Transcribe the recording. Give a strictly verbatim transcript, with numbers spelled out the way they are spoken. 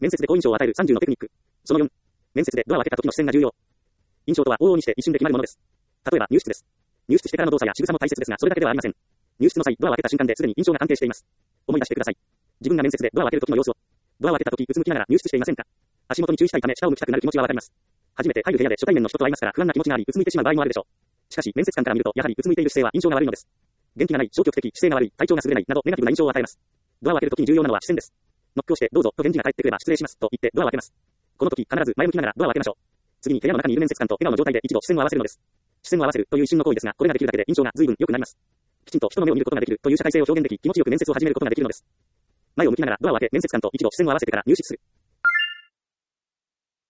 面接で好印象を与えるさんじゅうのテクニック。そのよん。面接でドアを開けた時の視線が重要。印象とは往々にして一瞬で決まるものです。例えば入室です。入室してからの動作や仕草も大切ですが、それだけではありません。入室の際、ドアを開けた瞬間ですでに印象が関係しています。思い出してください。自分が面接でドアを開ける時の様子を。ドアを開けた時、うつむきながら入室していませんか？足元に注意したいため下を向きたくなる気持ちはわかります。初めて入る部屋で初対面の人と会いますから不安な気持ちがあり、うつむいてしまう場合もあるでしょう。しかし、面接官から見ると、やはりうつむいている姿勢は印象が悪いのです。元気がない、消極的、姿勢が悪い、体調が優れない、などネガティブな印象を与えます。ドアを開けるときに重要なのは視線です。ノックをして、どうぞと返事が返ってくれば失礼しますと言ってドアを開けます。この時必ず前向きながらドアを開けましょう。次に部屋の中にいる面接官と笑顔の状態で一度視線を合わせるのです。視線を合わせるという一瞬の行為ですが、これができるだけで印象が随分良くなります。きちんと人の目を見ることができるという社会性を表現でき、気持ちよく面接を始めることができるのです。前を向きながらドアを開け、面接官と一度視線を合わせてから入室する。